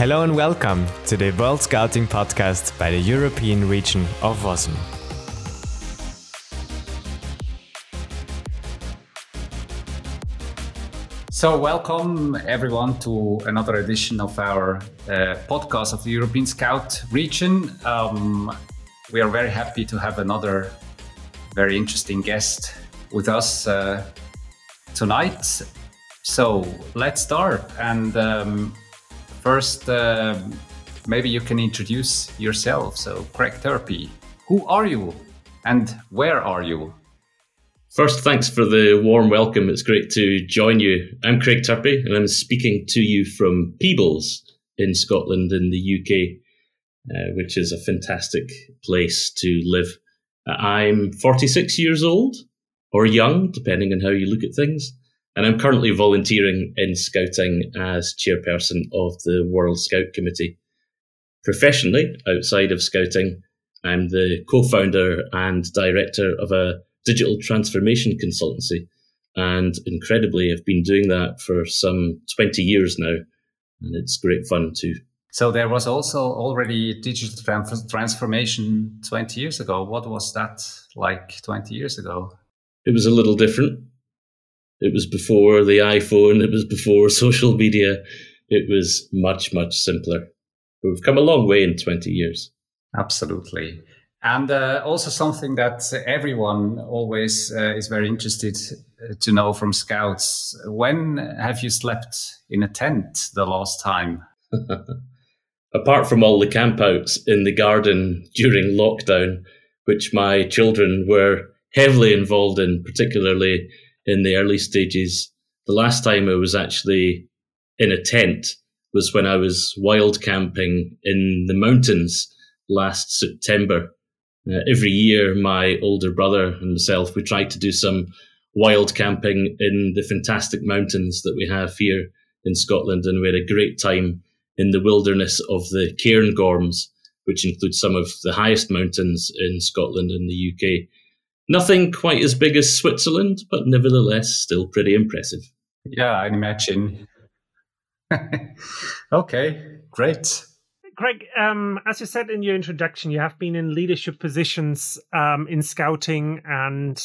Hello and welcome to the World Scouting Podcast by the European region of WASM. So welcome everyone to another edition of our podcast of the European Scout region. We are very happy to have another very interesting guest with us tonight. So let's start. And first, maybe you can introduce yourself. So Craig Turpie, who are you and where are you? First, thanks for the warm welcome. It's great to join you. I'm Craig Turpie and I'm speaking to you from Peebles in Scotland in the UK, which is a fantastic place to live. I'm 46 years old, or young, depending on how you look at things. And I'm currently volunteering in Scouting as chairperson of the World Scout Committee. Professionally, outside of Scouting, I'm the co-founder and director of a digital transformation consultancy. And incredibly, I've been doing that for some 20 years now. And it's great fun too. So there was also already digital transformation 20 years ago. What was that like 20 years ago? It was a little different. It was before the iPhone. It was before social media. It was much, much simpler. But we've come a long way in 20 years. Absolutely. And also something that everyone always is very interested to know from Scouts. When have you slept in a tent the last time? Apart from all the campouts in the garden during lockdown, which my children were heavily involved in, particularly in the early stages. The last time I was actually in a tent was when I was wild camping in the mountains last September. Every year, my older brother and myself, we tried to do some wild camping in the fantastic mountains that we have here in Scotland, and we had a great time in the wilderness of the Cairngorms, which includes some of the highest mountains in Scotland and the UK. Nothing quite as big as Switzerland, but nevertheless still pretty impressive. Yeah, I imagine. Okay, great. Greg, as you said in your introduction, you have been in leadership positions in Scouting, and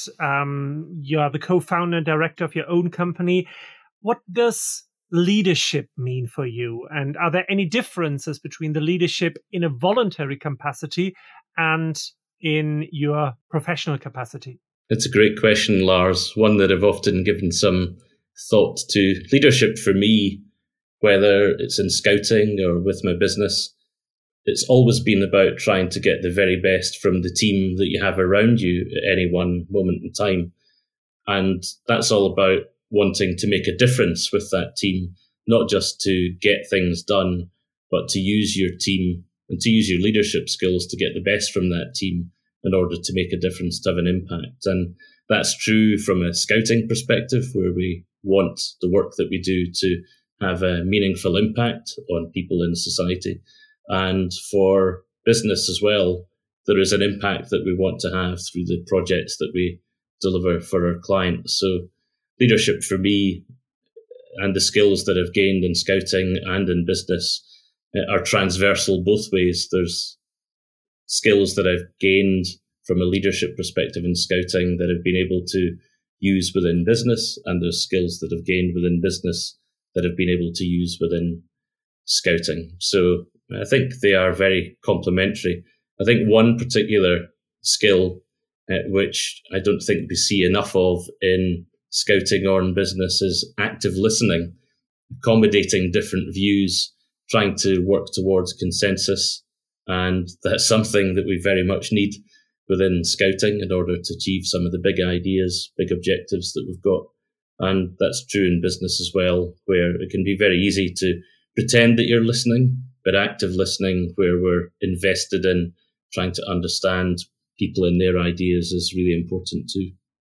you are the co-founder and director of your own company. What does leadership mean for you? And are there any differences between the leadership in a voluntary capacity and in your professional capacity? It's a great question, Lars, one that I've often given some thought to. Leadership for me, whether it's in Scouting or with my business, it's always been about trying to get the very best from the team that you have around you at any one moment in time. And that's all about wanting to make a difference with that team, not just to get things done, but to use your team and to use your leadership skills to get the best from that team in order to make a difference, to have an impact. And that's true from a Scouting perspective, where we want the work that we do to have a meaningful impact on people in society. And for business as well, there is an impact that we want to have through the projects that we deliver for our clients. So leadership for me and the skills that I've gained in Scouting and in business are transversal both ways. There's skills that I've gained from a leadership perspective in Scouting that I've been able to use within business, and there's skills that I've gained within business that I've been able to use within Scouting. So I think they are very complementary. I think one particular skill, which I don't think we see enough of in Scouting or in business, is active listening, accommodating different views, trying to work towards consensus. And that's something that we very much need within Scouting in order to achieve some of the big ideas, big objectives that we've got. And that's true in business as well, where it can be very easy to pretend that you're listening, but active listening, where we're invested in trying to understand people and their ideas, is really important too.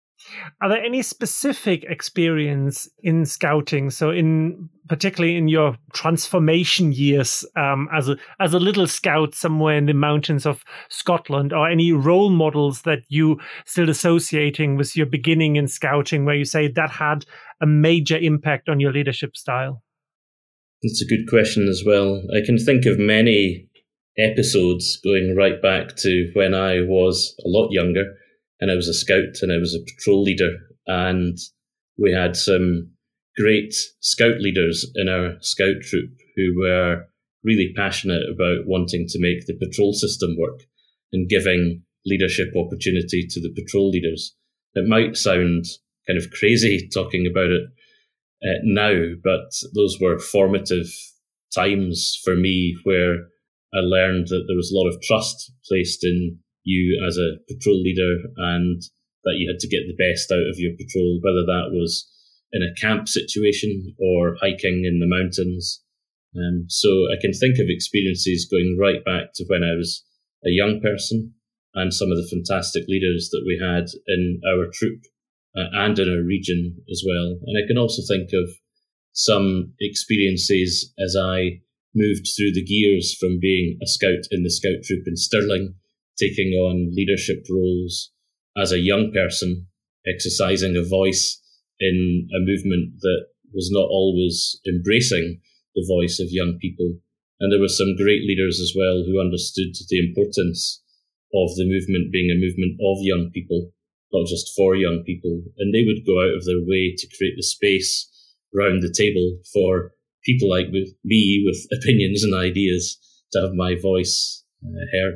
Are there any specific experience in Scouting? So, particularly in your transformation years as a little scout somewhere in the mountains of Scotland, or any role models that you still associating with your beginning in Scouting, where you say that had a major impact on your leadership style? That's a good question as well. I can think of many episodes going right back to when I was a lot younger and I was a scout and I was a patrol leader, and we had some great scout leaders in our scout troop who were really passionate about wanting to make the patrol system work and giving leadership opportunity to the patrol leaders. It might sound kind of crazy talking about it now, but those were formative times for me where I learned that there was a lot of trust placed in you as a patrol leader and that you had to get the best out of your patrol, whether that was in a camp situation or hiking in the mountains. So I can think of experiences going right back to when I was a young person and some of the fantastic leaders that we had in our troop and in our region as well. And I can also think of some experiences as I moved through the gears from being a scout in the scout troop in Stirling, taking on leadership roles as a young person, exercising a voice in a movement that was not always embracing the voice of young people. And there were some great leaders as well who understood the importance of the movement being a movement of young people, not just for young people. And they would go out of their way to create the space round the table for people like me with opinions and ideas to have my voice heard.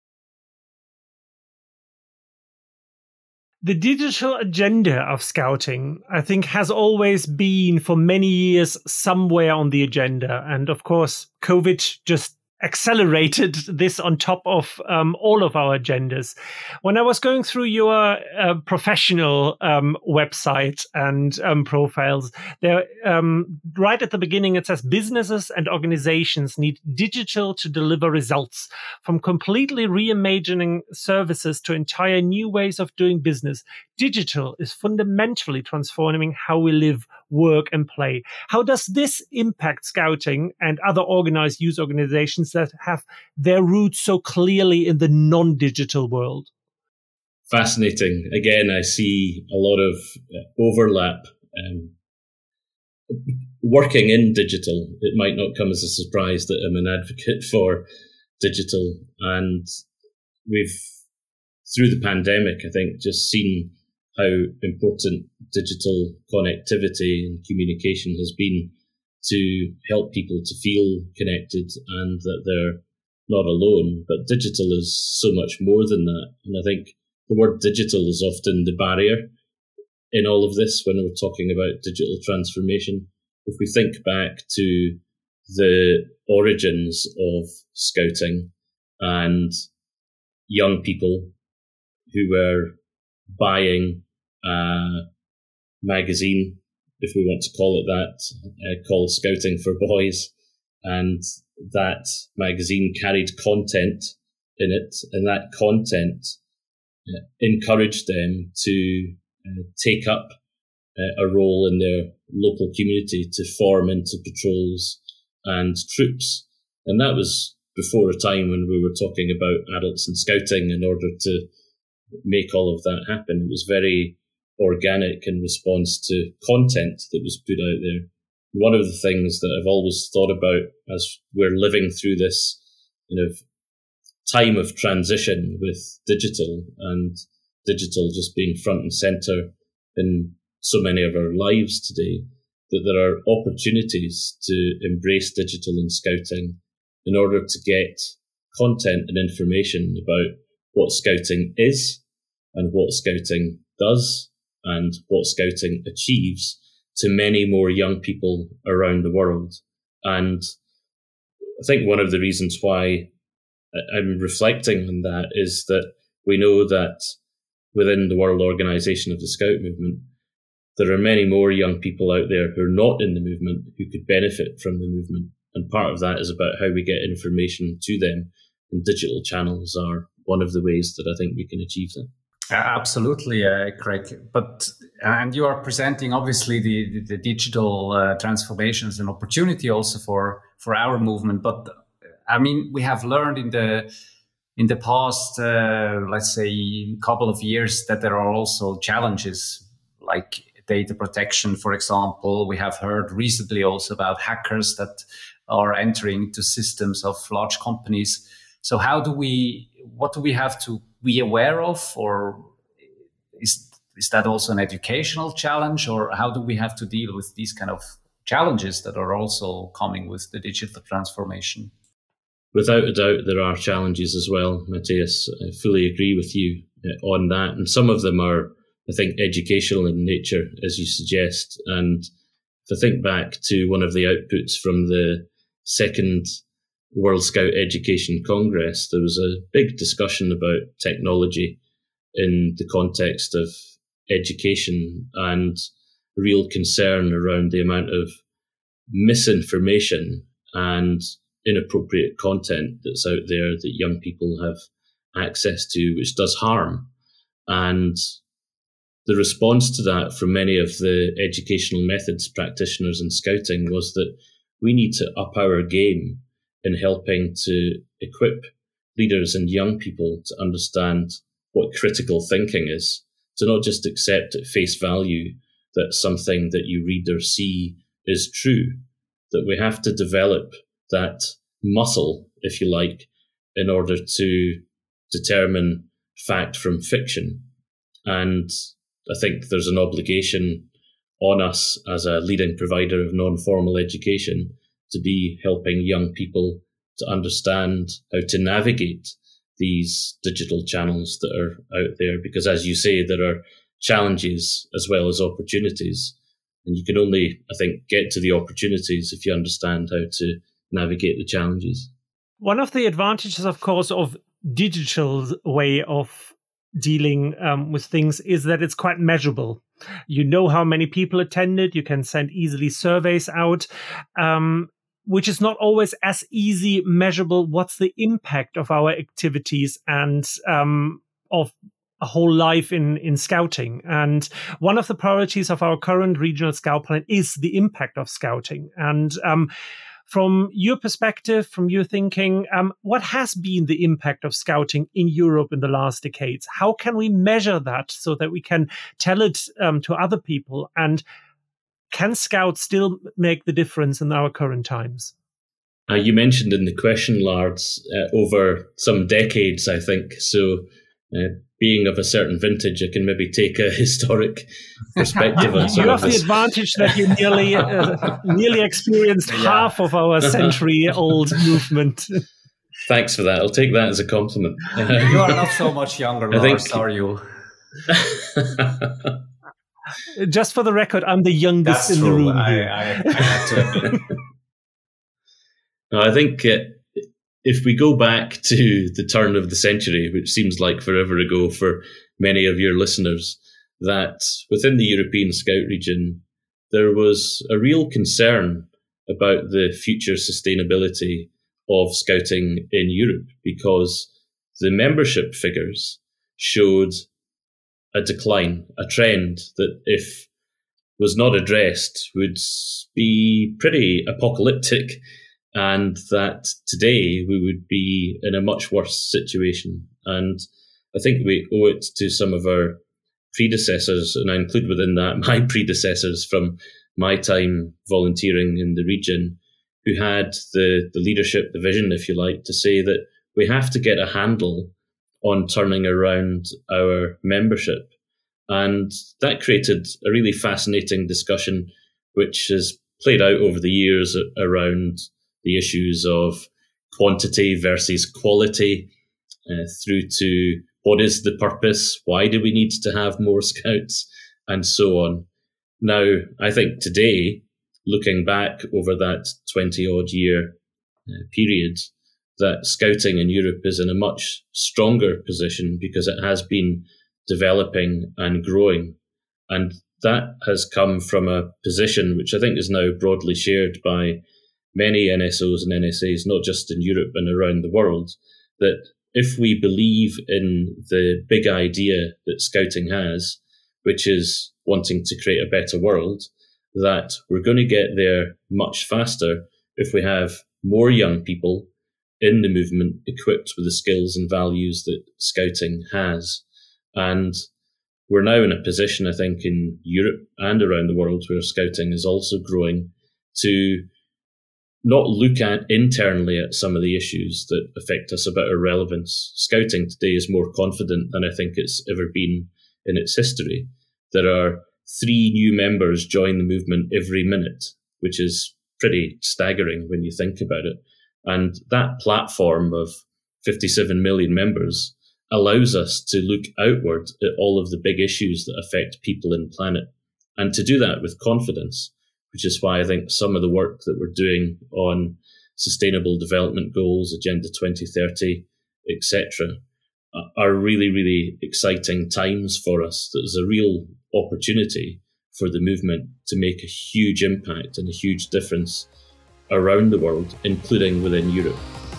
The digital agenda of Scouting, I think, has always been for many years somewhere on the agenda. And of course, COVID just accelerated this on top of all of our agendas. When I was going through your professional website and profiles, there right at the beginning it says businesses and organizations need digital to deliver results. From completely reimagining services to entire new ways of doing business, digital is fundamentally transforming how we live, work, and play. How does this impact Scouting and other organized youth organizations that have their roots so clearly in the non-digital world? Fascinating. Again, I see a lot of overlap. Working in digital, it might not come as a surprise that I'm an advocate for digital. And we've, through the pandemic, I think, just seen how important digital connectivity and communication has been to help people to feel connected and that they're not alone. But digital is so much more than that. And I think the word digital is often the barrier in all of this when we're talking about digital transformation. If we think back to the origins of Scouting and young people who were buying a magazine, if we want to call it that, called Scouting for Boys. And that magazine carried content in it, and that content encouraged them to take up a role in their local community, to form into patrols and troops. And that was before a time when we were talking about adults and Scouting in order to make all of that happen. It was very organic in response to content that was put out there. One of the things that I've always thought about as we're living through this kind of time of transition with digital, and digital just being front and center in so many of our lives today, that there are opportunities to embrace digital in Scouting in order to get content and information about what Scouting is and what Scouting does and what Scouting achieves to many more young people around the world. And I think one of the reasons why I'm reflecting on that is that we know that within the World Organization of the Scout Movement, there are many more young people out there who are not in the movement who could benefit from the movement. And part of that is about how we get information to them. And digital channels are one of the ways that I think we can achieve that. Absolutely, Craig. And you are presenting obviously the digital transformations and opportunity also for our movement. But I mean, we have learned in the past, let's say, couple of years, that there are also challenges. Like data protection, for example. We have heard recently also about hackers that are entering into systems of large companies. So what do we have to be aware of, or is that also an educational challenge, or how do we have to deal with these kind of challenges that are also coming with the digital transformation? Without a doubt, there are challenges as well, Matthias. I fully agree with you on that. And some of them are, I think, educational in nature, as you suggest. And if I think back to one of the outputs from the second World Scout Education Congress, there was a big discussion about technology in the context of education and real concern around the amount of misinformation and inappropriate content that's out there that young people have access to, which does harm. And the response to that from many of the educational methods practitioners in Scouting was that we need to up our game in helping to equip leaders and young people to understand what critical thinking is, to not just accept at face value that something that you read or see is true, that we have to develop that muscle, if you like, in order to determine fact from fiction. And I think there's an obligation on us as a leading provider of non-formal education to be helping young people to understand how to navigate these digital channels that are out there. Because as you say, there are challenges as well as opportunities. And you can only, I think, get to the opportunities if you understand how to navigate the challenges. One of the advantages, of course, of digital way of dealing with things is that it's quite measurable. You know how many people attended. You can send easily surveys out, which is not always as easy measurable. What's the impact of our activities and of a whole life in scouting? And one of the priorities of our current regional scout plan is the impact of scouting. And from your perspective, from your thinking, what has been the impact of scouting in Europe in the last decades? How can we measure that so that we can tell it to other people? And can scouts still make the difference in our current times? You mentioned in the question, Lars, over some decades, I think. So being of a certain vintage, I can maybe take a historic perspective on some you of have this. the advantage that you nearly experienced half of our century-old movement. Thanks for that. I'll take that as a compliment. You are not so much younger, Lars, are you? Just for the record, I'm the youngest That's in true. the room I here. have to admit. No, I think if we go back to the turn of the century, which seems like forever ago for many of your listeners, that within the European Scout region, there was a real concern about the future sustainability of scouting in Europe, because the membership figures showed a decline, a trend that, if was not addressed, would be pretty apocalyptic, and that today we would be in a much worse situation. And I think we owe it to some of our predecessors, and I include within that my predecessors from my time volunteering in the region, who had the leadership, the vision, if you like, to say that we have to get a handle on turning around our membership. And that created a really fascinating discussion, which has played out over the years around the issues of quantity versus quality, through to what is the purpose, why do we need to have more scouts, and so on. Now, I think today, looking back over that 20-odd year period, that scouting in Europe is in a much stronger position because it has been developing and growing. And that has come from a position which I think is now broadly shared by many NSOs and NSAs, not just in Europe and around the world, that if we believe in the big idea that scouting has, which is wanting to create a better world, that we're going to get there much faster if we have more young people in the movement equipped with the skills and values that scouting has. And we're now in a position, I think, in Europe and around the world where Scouting is also growing to not look at internally at some of the issues that affect us about our relevance. Scouting today is more confident than I think it's ever been in its history. There are 3 new members join the movement every minute, which is pretty staggering when you think about it. And that platform of 57 million members allows us to look outward at all of the big issues that affect people and planet, and to do that with confidence, which is why I think some of the work that we're doing on sustainable development goals, Agenda 2030, etc., are really, really exciting times for us. There's a real opportunity for the movement to make a huge impact and a huge difference around the world, including within Europe.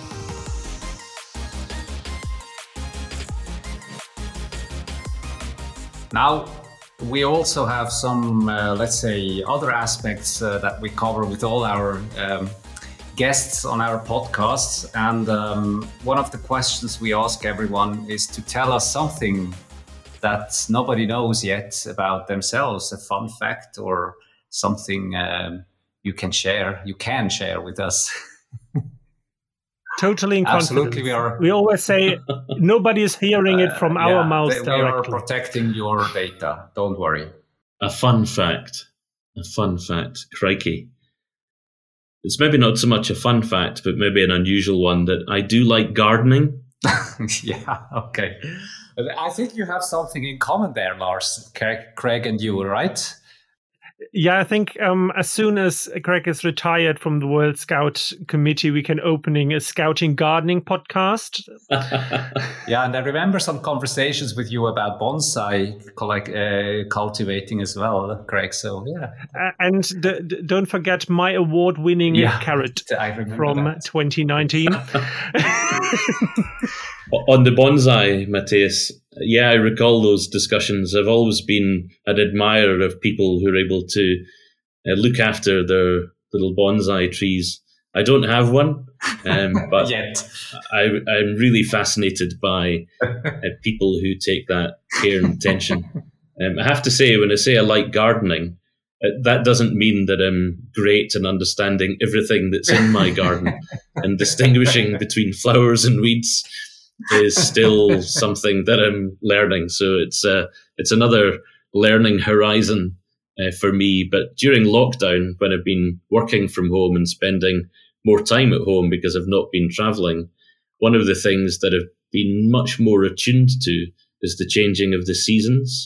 Now, we also have some, let's say, other aspects that we cover with all our guests on our podcasts. And one of the questions we ask everyone is to tell us something that nobody knows yet about themselves, a fun fact or something you can share with us. Totally in confidence. Absolutely, we always say nobody is hearing it from our mouths directly. We are protecting your data. Don't worry. A fun fact. Crikey. It's maybe not so much a fun fact, but maybe an unusual one, that I do like gardening. Yeah, okay. I think you have something in common there, Lars, Craig and you, right? Yeah, I think as soon as Craig is retired from the World Scout Committee, we can opening a scouting gardening podcast. Yeah, and I remember some conversations with you about bonsai cultivating as well, Craig. So yeah, and don't forget my award-winning carrot from that. 2019. On the bonsai, Matthias, yeah, I recall those discussions. I've always been an admirer of people who are able to look after their little bonsai trees. I don't have one, but yet. I'm really fascinated by people who take that care and attention. I have to say, when I say I like gardening, that doesn't mean that I'm great in understanding everything that's in my garden, and distinguishing between flowers and weeds is still something that I'm learning. So it's another learning horizon for me. But during lockdown, when I've been working from home and spending more time at home because I've not been traveling, one of the things that I've been much more attuned to is the changing of the seasons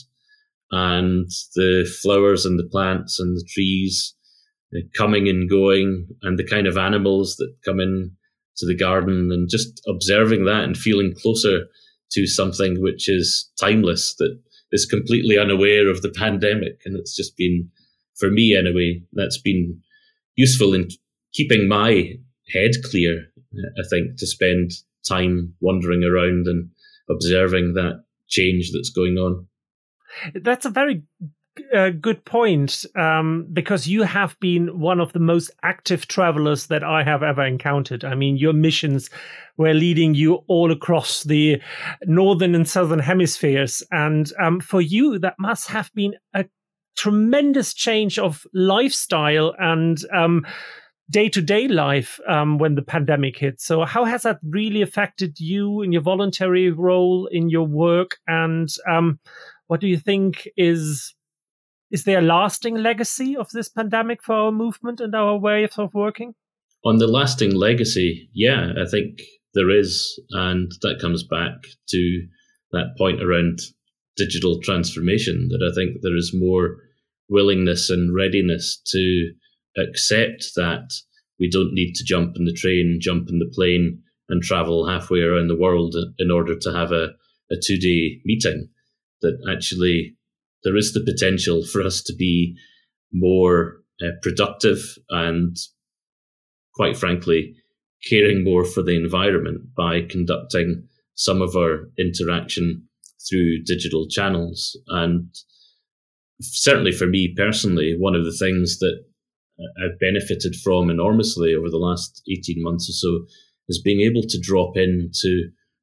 and the flowers and the plants and the trees coming and going, and the kind of animals that come in to the garden, and just observing that and feeling closer to something which is timeless, that is completely unaware of the pandemic. And it's just been, for me anyway, that's been useful in keeping my head clear, I think, to spend time wandering around and observing that change that's going on. That's a very good point, because you have been one of the most active travelers that I have ever encountered. I mean, your missions were leading you all across the northern and southern hemispheres. And for you, that must have been a tremendous change of lifestyle and day-to-day life when the pandemic hit. So how has that really affected you in your voluntary role, in your work? And what do you think is there a lasting legacy of this pandemic for our movement and our way of working? On the lasting legacy, yeah, I think there is. And that comes back to that point around digital transformation, that I think there is more willingness and readiness to accept that we don't need to jump in the train, jump in the plane and travel halfway around the world in order to have a 2-day meeting. That actually there is the potential for us to be more productive and, quite frankly, caring more for the environment by conducting some of our interaction through digital channels. And certainly for me personally, one of the things that I've benefited from enormously over the last 18 months or so is being able to drop into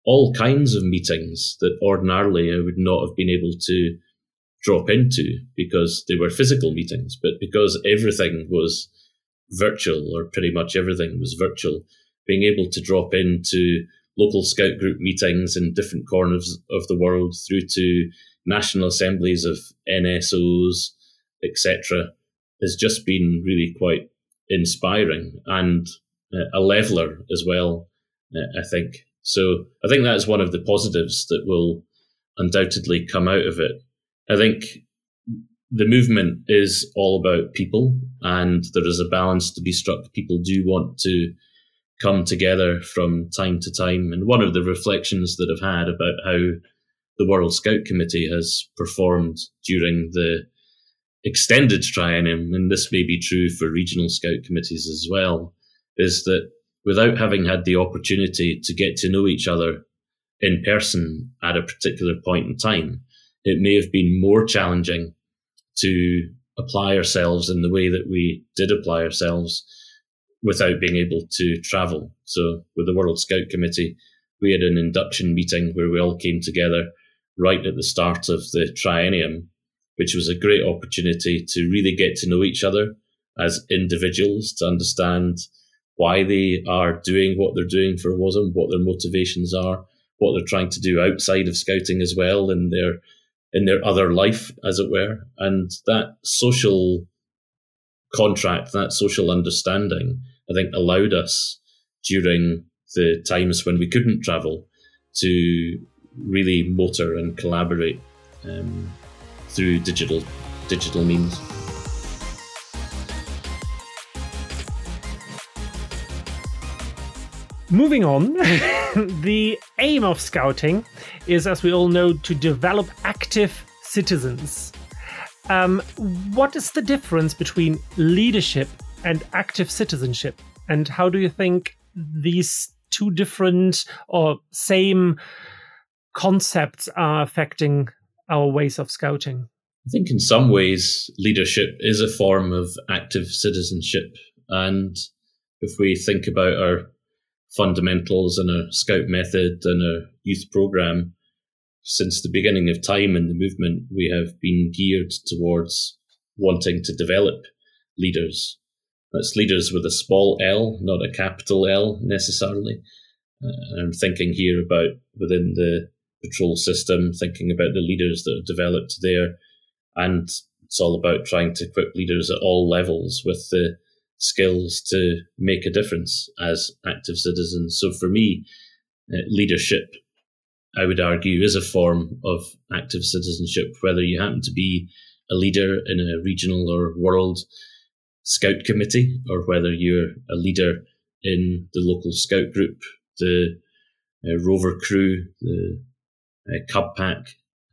all kinds of meetings that ordinarily I would not have been able to drop into because they were physical meetings. But because everything was virtual, or pretty much everything was virtual, being able to drop into local scout group meetings in different corners of the world through to national assemblies of NSOs, etc., has just been really quite inspiring and a leveler as well, I think. So I think that's one of the positives that will undoubtedly come out of it. I think the movement is all about people, and there is a balance to be struck. People do want to come together from time to time. And one of the reflections that I've had about how the World Scout Committee has performed during the extended triennium, and this may be true for regional scout committees as well, is that without having had the opportunity to get to know each other in person at a particular point in time, it may have been more challenging to apply ourselves in the way that we did apply ourselves without being able to travel. So with the World Scout Committee, we had an induction meeting where we all came together right at the start of the triennium, which was a great opportunity to really get to know each other as individuals, to understand why they are doing what they're doing for WASM, what their motivations are, what they're trying to do outside of scouting as well in their other life, as it were. And that social contract, that social understanding, I think allowed us during the times when we couldn't travel to really motor and collaborate through digital means. Moving on, the aim of scouting is, as we all know, to develop active citizens. What is the difference between leadership and active citizenship? And how do you think these two different or same concepts are affecting our ways of scouting? I think in some ways, leadership is a form of active citizenship. And if we think about our fundamentals and our scout method and our youth program, since the beginning of time in the movement, we have been geared towards wanting to develop leaders. That's leaders with a small L, not a capital L necessarily. I'm thinking here about within the patrol system, thinking about the leaders that are developed there. And it's all about trying to equip leaders at all levels with the skills to make a difference as active citizens. So for me, leadership, I would argue, is a form of active citizenship, whether you happen to be a leader in a regional or world scout committee, or whether you're a leader in the local scout group, the rover crew, the cub pack,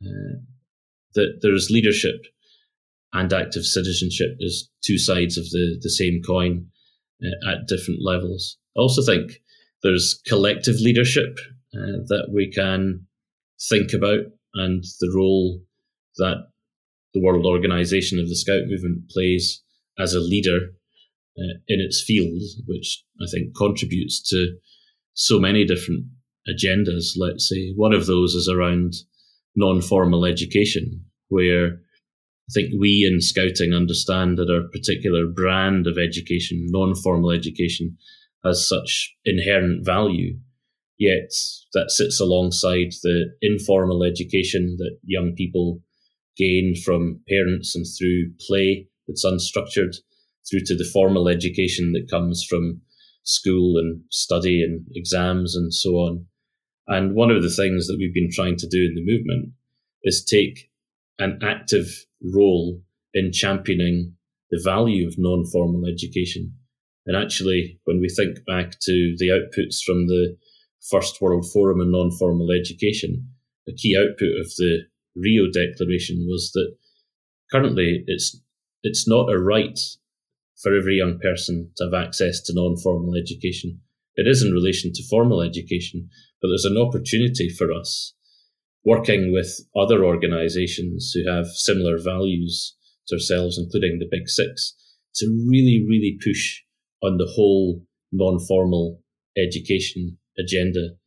that there's leadership and active citizenship as two sides of the same coin at different levels. I also think there's collective leadership that we can think about, and the role that the World Organization of the Scout Movement plays as a leader in its field, which I think contributes to so many different agendas, let's say. One of those is around non-formal education, where I think we in scouting understand that our particular brand of education, non-formal education, has such inherent value, yet that sits alongside the informal education that young people gain from parents and through play that's unstructured, through to the formal education that comes from school and study and exams and so on. And one of the things that we've been trying to do in the movement is take an active role in championing the value of non-formal education. And actually, when we think back to the outputs from the First World Forum on Non-Formal Education, a key output of the Rio Declaration was that currently it's not a right for every young person to have access to non-formal education. It is in relation to formal education, but there's an opportunity for us, working with other organisations who have similar values to ourselves, including the Big Six, to really, really push on the whole non-formal education agenda.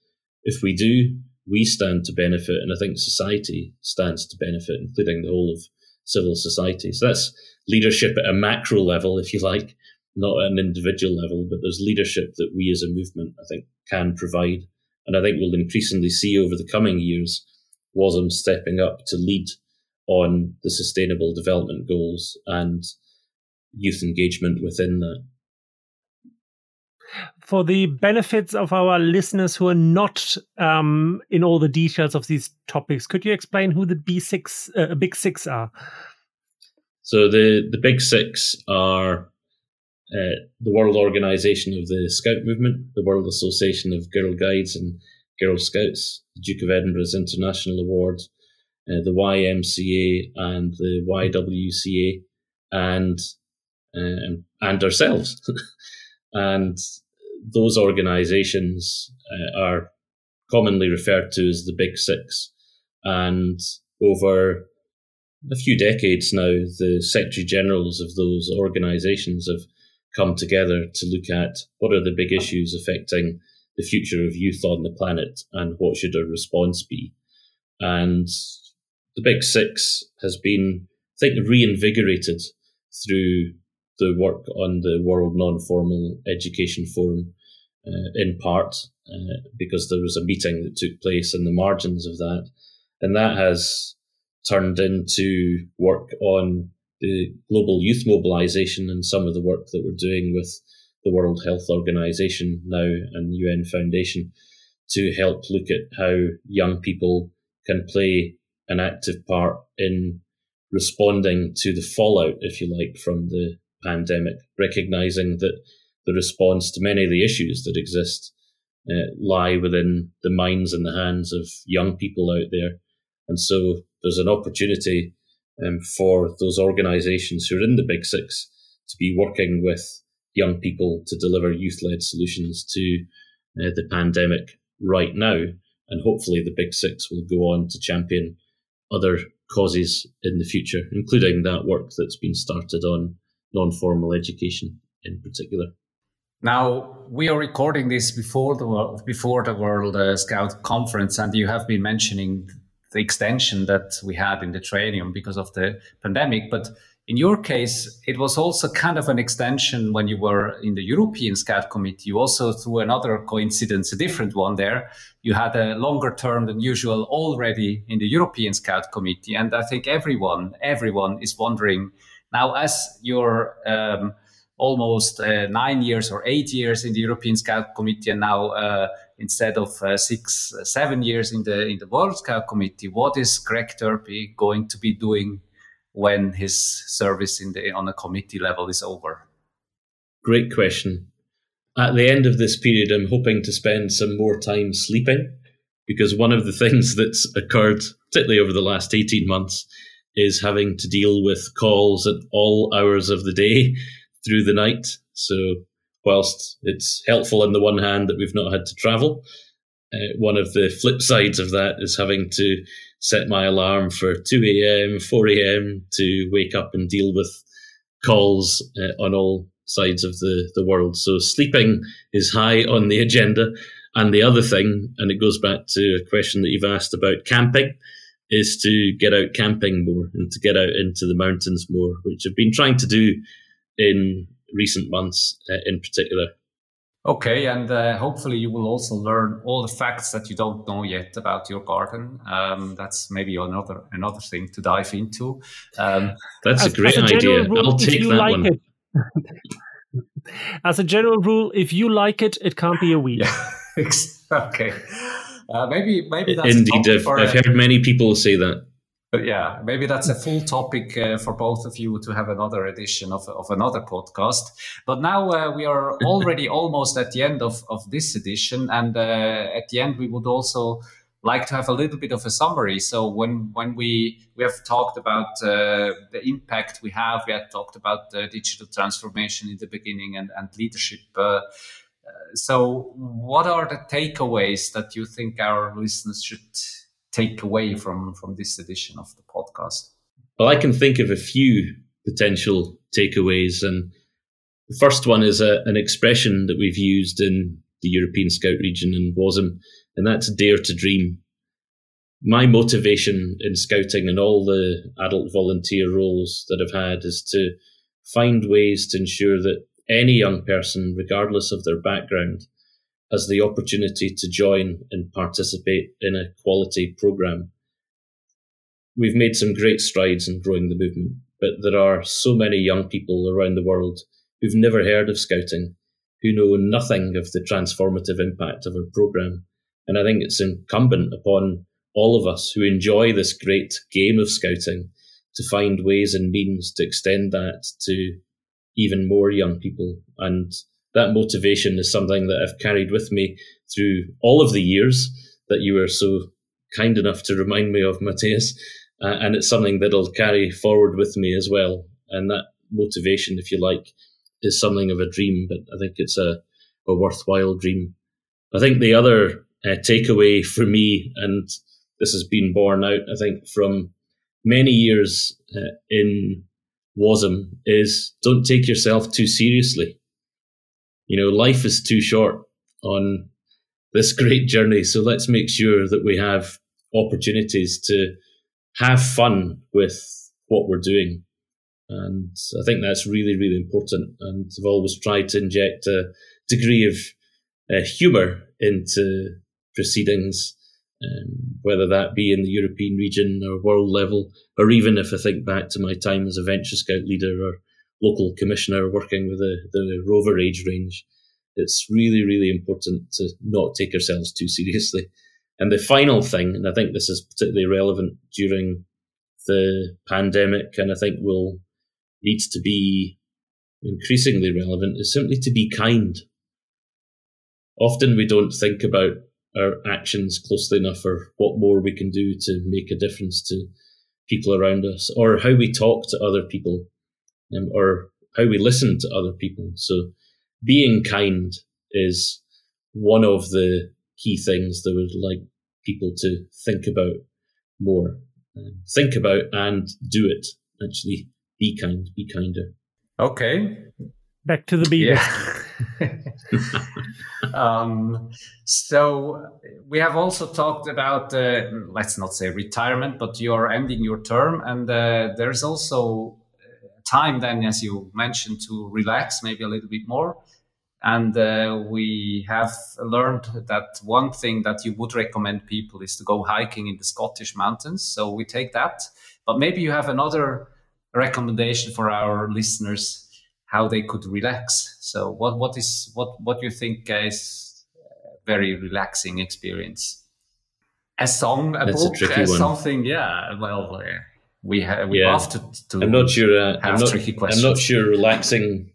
if we do, we stand to benefit, and I think society stands to benefit, including the whole of civil society. So that's leadership at a macro level, if you like, not at an individual level, but there's leadership that we as a movement, I think, can provide. And I think we'll increasingly see over the coming years WASM stepping up to lead on the Sustainable Development Goals and youth engagement within that. For the benefits of our listeners who are not in all the details of these topics, could you explain who the Big Six are? So the Big Six are the World Organization of the Scout Movement, the World Association of Girl Guides and Girl Scouts, the Duke of Edinburgh's International Award, the YMCA and the YWCA, and ourselves. And those organizations are commonly referred to as the Big Six. And over a few decades now, the Secretary Generals of those organizations have come together to look at what are the big issues affecting the future of youth on the planet and what should our response be. And the Big Six has been, I think, reinvigorated through the work on the World Non-Formal Education Forum, in part because there was a meeting that took place in the margins of that. And that has turned into work on the global youth mobilization and some of the work that we're doing with the World Health Organization now and UN Foundation to help look at how young people can play an active part in responding to the fallout, if you like, from the pandemic, recognizing that the response to many of the issues that exist lie within the minds and the hands of young people out there. And so there's an opportunity for those organizations who are in the Big Six to be working with young people to deliver youth-led solutions to the pandemic right now. And hopefully the Big Six will go on to champion other causes in the future, including that work that's been started on non-formal education in particular. Now, we are recording this before the World Scout Conference, and you have been mentioning the extension that we had in the Training because of the pandemic. But in your case, it was also kind of an extension when you were in the European Scout Committee. You also, through another coincidence, a different one there, you had a longer term than usual already in the European Scout Committee. And I think everyone is wondering now, as you're almost 9 years or 8 years in the European Scout Committee, and now instead of 6-7 years in the World Scout Committee, what is Greg Turpie going to be doing when his service on a committee level is over? Great question. At the end of this period, I'm hoping to spend some more time sleeping, because one of the things that's occurred, particularly over the last 18 months, is having to deal with calls at all hours of the day through the night. So whilst it's helpful on the one hand that we've not had to travel, one of the flip sides of that is having to set my alarm for 2 a.m., 4 a.m. to wake up and deal with calls on all sides of the world. So sleeping is high on the agenda. And the other thing, and it goes back to a question that you've asked about camping, is to get out camping more and to get out into the mountains more, which I've been trying to do in recent months in particular. Okay, and hopefully you will also learn all the facts that you don't know yet about your garden. That's maybe another thing to dive into. That's a great idea. I'll take that one. As a general rule, if you like it, it can't be a weed. Yeah. Okay. Maybe that's indeed. I've heard many people say that. But yeah, maybe that's a full topic for both of you to have another edition of another podcast. But now we are already almost at the end of this edition. And at the end, we would also like to have a little bit of a summary. So when we have talked about the impact we have talked about the digital transformation in the beginning and leadership. So what are the takeaways that you think our listeners should take away from this edition of the podcast? Well, I can think of a few potential takeaways. And the first one is an expression that we've used in the European Scout region and WASM and that's dare to dream. My motivation in scouting and all the adult volunteer roles that I've had is to find ways to ensure that any young person, regardless of their background, has the opportunity to join and participate in a quality programme. We've made some great strides in growing the movement, but there are so many young people around the world who've never heard of scouting, who know nothing of the transformative impact of our programme. And I think it's incumbent upon all of us who enjoy this great game of scouting to find ways and means to extend that to even more young people. And that motivation is something that I've carried with me through all of the years that you were so kind enough to remind me of, Matthias. And it's something that'll carry forward with me as well. And that motivation, if you like, is something of a dream, but I think it's a worthwhile dream. I think the other takeaway for me, and this has been borne out, I think, from many years in WASM, is don't take yourself too seriously. You know, life is too short on this great journey, so let's make sure that we have opportunities to have fun with what we're doing. And I think that's really, really important. And I've always tried to inject a degree of humour into proceedings, whether that be in the European region or world level, or even if I think back to my time as a Venture Scout leader or local commissioner working with the Rover age range. It's really, really important to not take ourselves too seriously. And the final thing, and I think this is particularly relevant during the pandemic, and I think needs to be increasingly relevant, is simply to be kind. Often we don't think about our actions closely enough, or what more we can do to make a difference to people around us, or how we talk to other people, or how we listen to other people. So being kind is one of the key things that we'd like people to think about more. Think about and do it. Actually, be kind, be kinder. Okay. Back to the beaver. Yeah. So we have also talked about, let's not say retirement, but you're ending your term. And there's also time then, as you mentioned, to relax maybe a little bit more. And we have learned that one thing that you would recommend people is to go hiking in the Scottish mountains. So we take that. But maybe you have another recommendation for our listeners how they could relax. So what do you think is a very relaxing experience? A song, That's book, a tricky one. Something. Yeah. Well, we Yeah. love to. I'm not sure. Tricky questions. I'm not sure relaxing.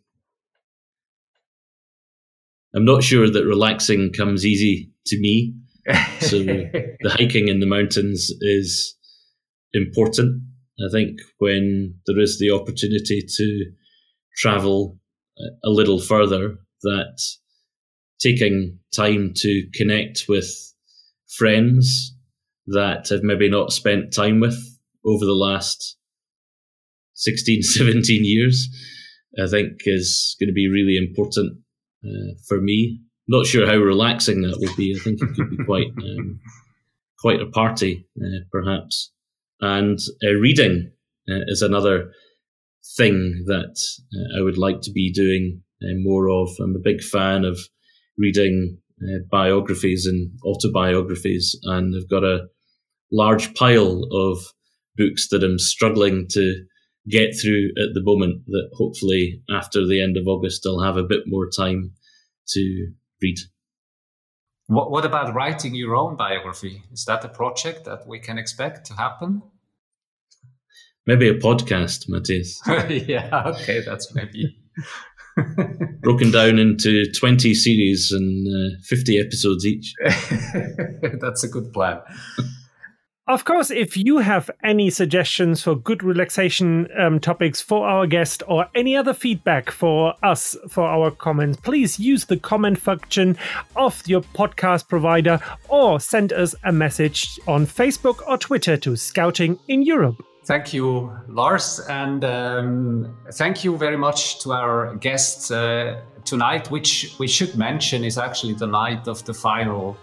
I'm not sure that relaxing comes easy to me. So the hiking in the mountains is important. I think when there is the opportunity to travel a little further, that taking time to connect with friends that I've maybe not spent time with over the last 16, 17 years, I think is going to be really important for me. Not sure how relaxing that will be. I think it could be quite a party, perhaps. And reading is another thing that I would like to be doing more of. I'm a big fan of reading biographies and autobiographies, and I've got a large pile of books that I'm struggling to get through at the moment, that hopefully after the end of August I'll have a bit more time to read. What about writing your own biography? Is that a project that we can expect to happen? Maybe a podcast, Matthias. Yeah, okay, that's maybe broken down into 20 series and 50 episodes each. That's a good plan. Of course, if you have any suggestions for good relaxation topics for our guest, or any other feedback for us, for our comments, please use the comment function of your podcast provider, or send us a message on Facebook or Twitter to Scouting in Europe. Thank you, Lars, and thank you very much to our guest tonight, which we should mention is actually the night of the final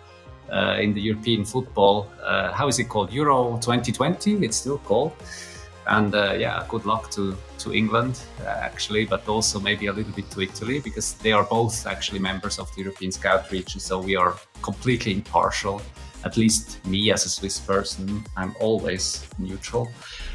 in the European football. How is it called? Euro 2020, it's still called. And good luck to England, actually, but also maybe a little bit to Italy, because they are both actually members of the European Scout region. So we are completely impartial. At least me as a Swiss person, I'm always neutral.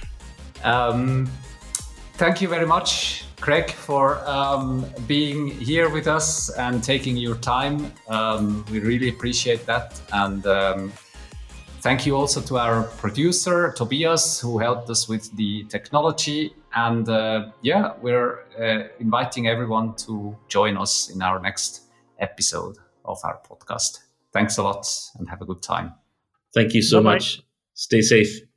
Thank you very much, Craig, for being here with us and taking your time. We really appreciate that. And thank you also to our producer, Tobias, who helped us with the technology. And we're inviting everyone to join us in our next episode of our podcast. Thanks a lot and have a good time. Thank you so much. Stay safe.